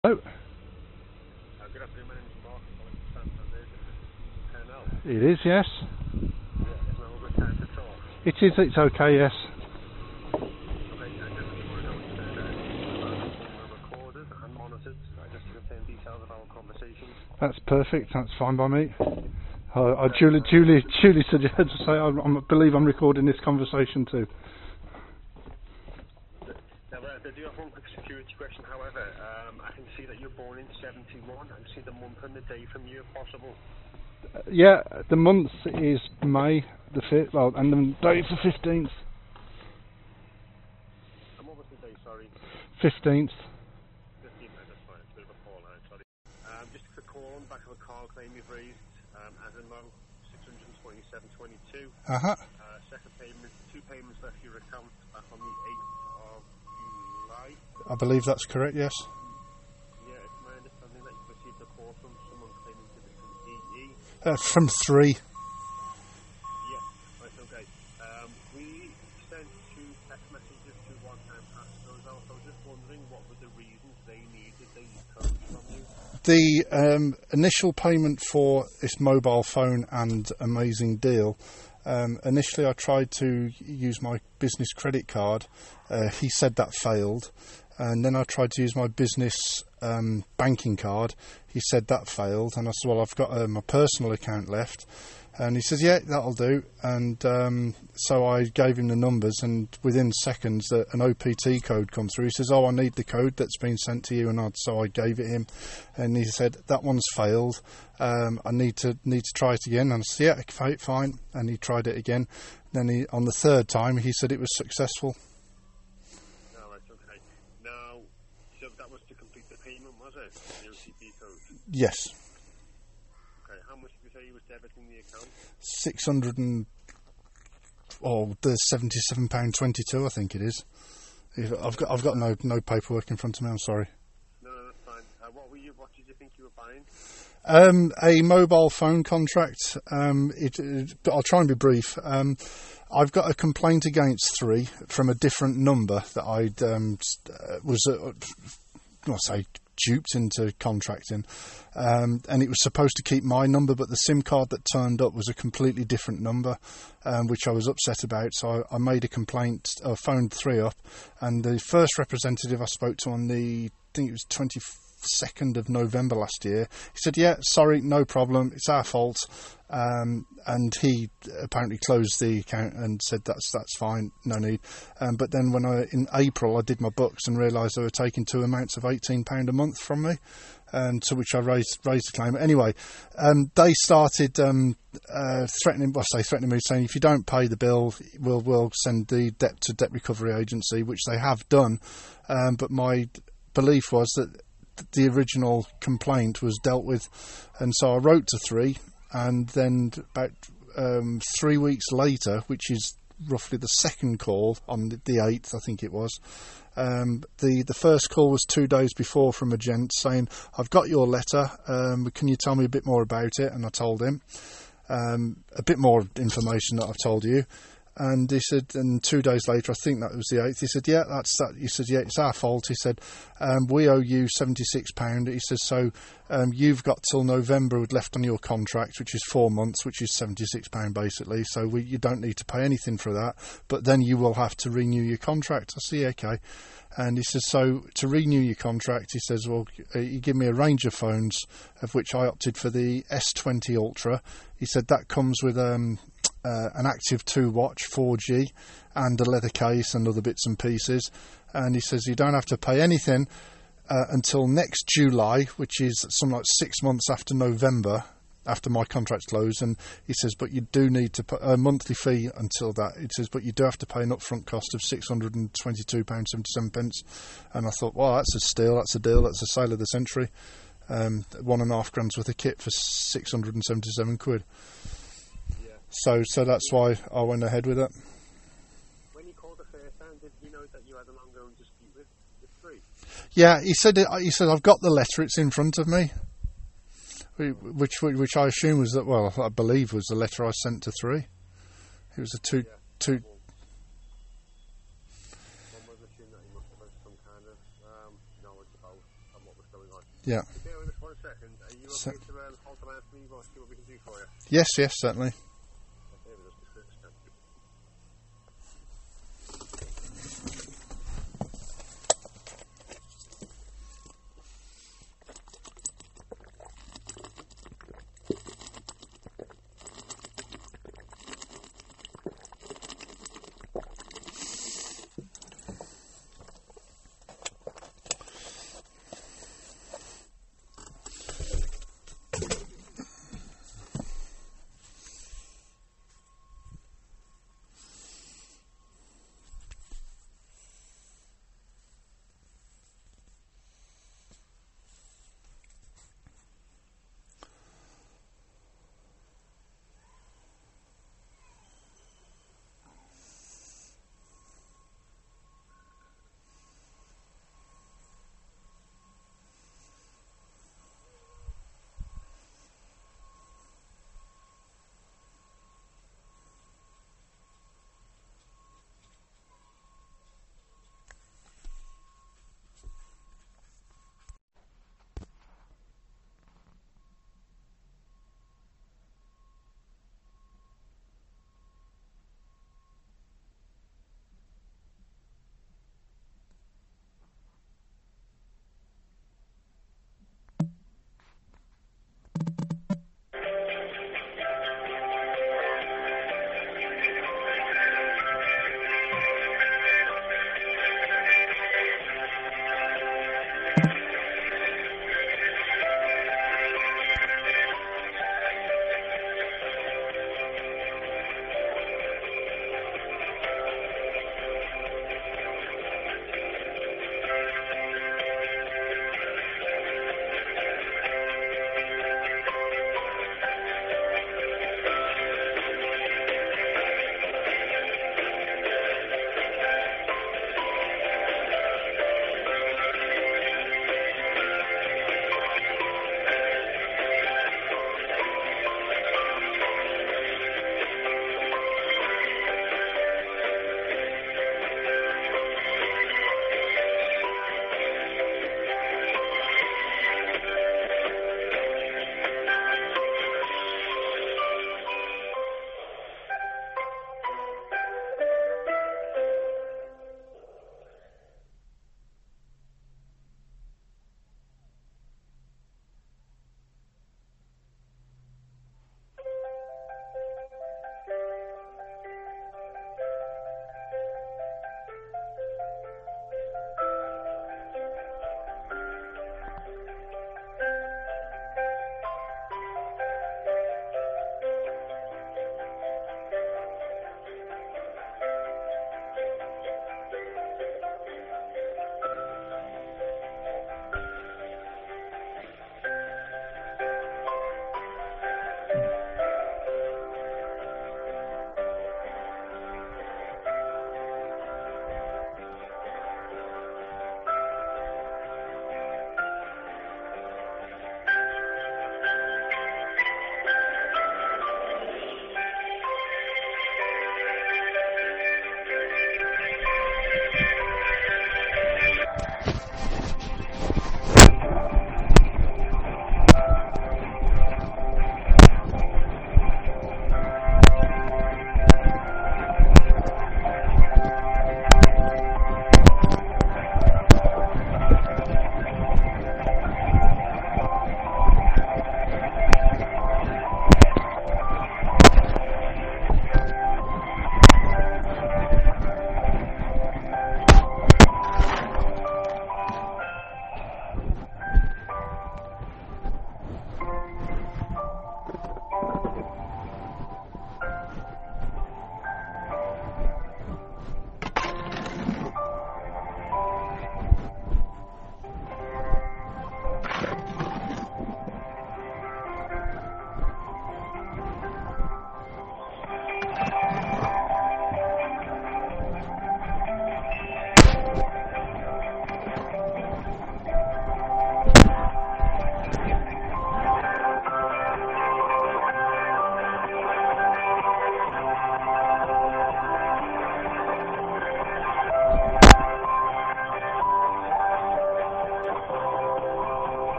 Oh, Good afternoon, my name is Mark. I'm from Santander. Purnell. it is, yes. Yeah, it's now a good time to talk. It is, it's okay, yes. Okay, I just want to know that we're recorded and monitored, just to confirm details of our conversations. That's perfect, that's fine by me. Julie said you had to say, I believe I'm recording this conversation too. Now, I do have one quick security question, however. I can see that you're born in 71. I can see the month and the day from you, if possible. Yeah, the month is May the 5th, well, and the day is the 15th. And what was the day, sorry? 15th. 15th, that's fine. It's a bit of a call out, sorry. Just a quick call on the back of a car claim you've raised, as in low, 627.22. Uh-huh. Second payment, 2 payments left your account back on the 8th of July. I believe that's correct, yes. Yeah, it's my understanding that you've received a call from someone claiming to be from EE. From 3. Yeah, right, okay. We sent 2 text messages to one-time pass those out. I was just wondering what were the reasons they needed these codes from you. The initial payment for this mobile phone and amazing deal, initially I tried to use my business credit card. He said that failed. And then I tried to use my business banking card. He said that failed. And I said, well, I've got my personal account left. And he says, yeah, that'll do. And so I gave him the numbers, and within seconds an OPT code come through. He says, oh, I need the code that's been sent to you. And so I gave it him, and he said, that one's failed. I need to try it again. And I said, yeah, fine. And he tried it again. Then on the third time, he said it was successful. No, right, okay. Now, so that was to complete the payment, was it? The OTP code? Yes. Okay, how much did you say you was debiting the account? 600 and... Oh, there's £77.22, I think it is. I've got no paperwork in front of me, I'm sorry. No, that's fine. What did you think you were buying? A mobile phone contract. I'll try and be brief. I've got a complaint against 3 from a different number that I'd duped into contracting, and it was supposed to keep my number, but the SIM card that turned up was a completely different number, which I was upset about. So I made a complaint, phoned 3 up, and the first representative I spoke to on I think it was 22nd of November last year, he said, yeah, sorry, no problem, it's our fault. And he apparently closed the account and said that's fine, no need. But then in April I did my books and realised they were taking 2 amounts of £18 a month from me, to which I raised the claim. Anyway, they started threatening me, saying if you don't pay the bill, we'll send the debt to Debt Recovery Agency, which they have done. But my belief was that the original complaint was dealt with, and so I wrote to 3. And then about 3 weeks later, which is roughly the second call on the 8th, I think it was, the first call was 2 days before from a gent saying, I've got your letter, can you tell me a bit more about it? And I told him a bit more information that I've told you. And he said, and 2 days later, I think that was the 8th, he said, yeah, that's that. He said, yeah, it's our fault. He said, we owe you £76. He says, so you've got till November left on your contract, which is 4 months, which is £76 basically. So you don't need to pay anything for that, but then you will have to renew your contract. I see, okay. And he says, so to renew your contract, he says, well, you give me a range of phones, of which I opted for the S20 Ultra. He said that comes with an Active 2 watch, 4G, and a leather case and other bits and pieces. And he says you don't have to pay anything until next July, which is something like 6 months after November, after my contract's closed. And he says, but you do need to pay a monthly fee until that. He says, but you do have to pay an upfront cost of £622.77. And I thought, well, that's a steal, that's a deal, that's a sale of the century. 1.5 grand's worth of kit for £677. So that's why I went ahead with it. When you called the first time, did you know that you had an ongoing dispute with 3? Yeah, he said I've got the letter, it's in front of me. Which I assume was that, well, I believe was the letter I sent to 3. It was a two. One would assume that he must have had some kind of knowledge about what was going on Yeah. Bear with us 1 second. Are you So- okay to hold the line for me? We'll see what we can do for you. Yes, certainly. Okay, with us just for a second.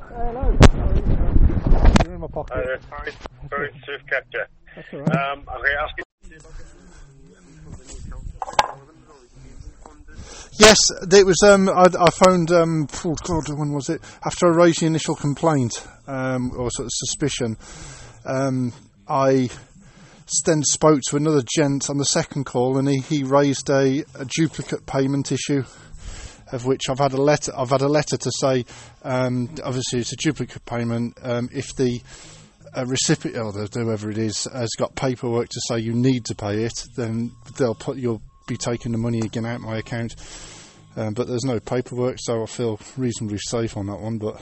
Hello. You're in my pocket. Sorry to have kept you. That's all right. Okay, ask you. Yes, it was. I phoned. Oh God, when was it? After I raised the initial complaint or sort of suspicion, I then spoke to another gent on the second call, and he raised a duplicate payment issue, of which I've had a letter. I've had a letter to say, obviously it's a duplicate payment. If the recipient or whoever it is has got paperwork to say you need to pay it, then you'll be taking the money again out my account. But there's no paperwork, so I feel reasonably safe on that one. But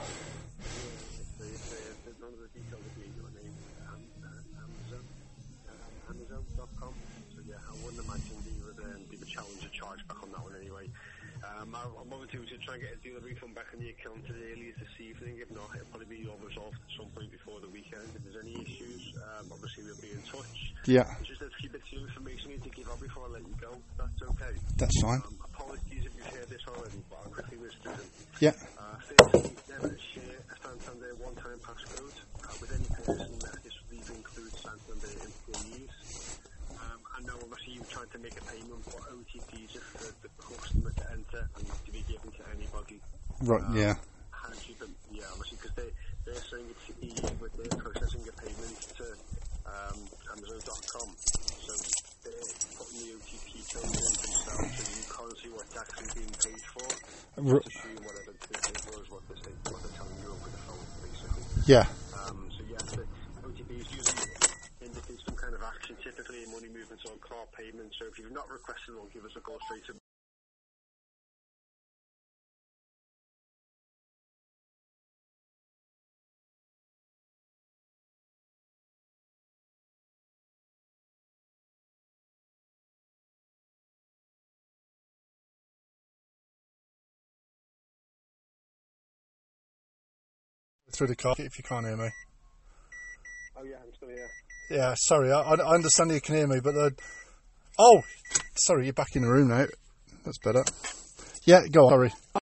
Amazon.com. So yeah, I wouldn't imagine they would challenge a charge back on that one anyway. I'm obviously to try and get a deal of refund back on the account as early as this evening. If not, it'll probably be all resolved at some point before the weekend. If there's any issues, obviously we'll be in touch. yeah, It's just a few bits of information I need to give out before I let you go. That's okay. that's fine. Apologies if you've heard this already, but I'll quickly list through them. Yeah, Firstly, never share a Santander one-time passcode with any person. This would include Santander employees. I know obviously you're trying to make a payment, but OTPs are for the customer to enter and to be given to anybody. right. Yeah, Yeah, obviously because they're saying it's easy with their processing a payment to Amazon.com. So they're putting the OTP code in themselves, so you can't see what's actually being paid for. Assume whatever it was, what they're telling you over the phone, basically. yeah. So yeah, the OTPs usually indicate some kind of action, typically in money movements or car payments. So if you've not requested one, give us a call straight to. Through the car if you can't hear me. Oh yeah, I'm still here. Yeah, sorry. I understand you can hear me, but oh, sorry, you're back in the room now. That's better. Yeah, go on. Sorry.